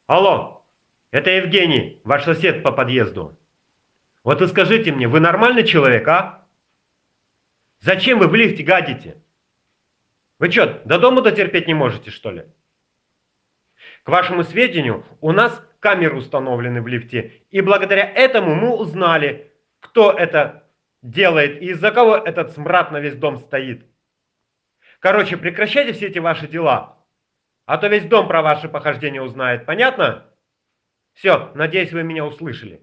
Алло, это Евгений, ваш сосед по подъезду. Вот вы скажите мне, вы нормальный человек, а? Зачем вы в лифте гадите? Вы что, до дома дотерпеть не можете, что ли? К вашему сведению, у нас камеры установлены в лифте, и благодаря этому мы узнали, кто это делает и из-за кого этот смрад на весь дом стоит. Короче, прекращайте все эти ваши дела, а то весь дом про ваши похождения узнает, понятно? Все, надеюсь, вы меня услышали.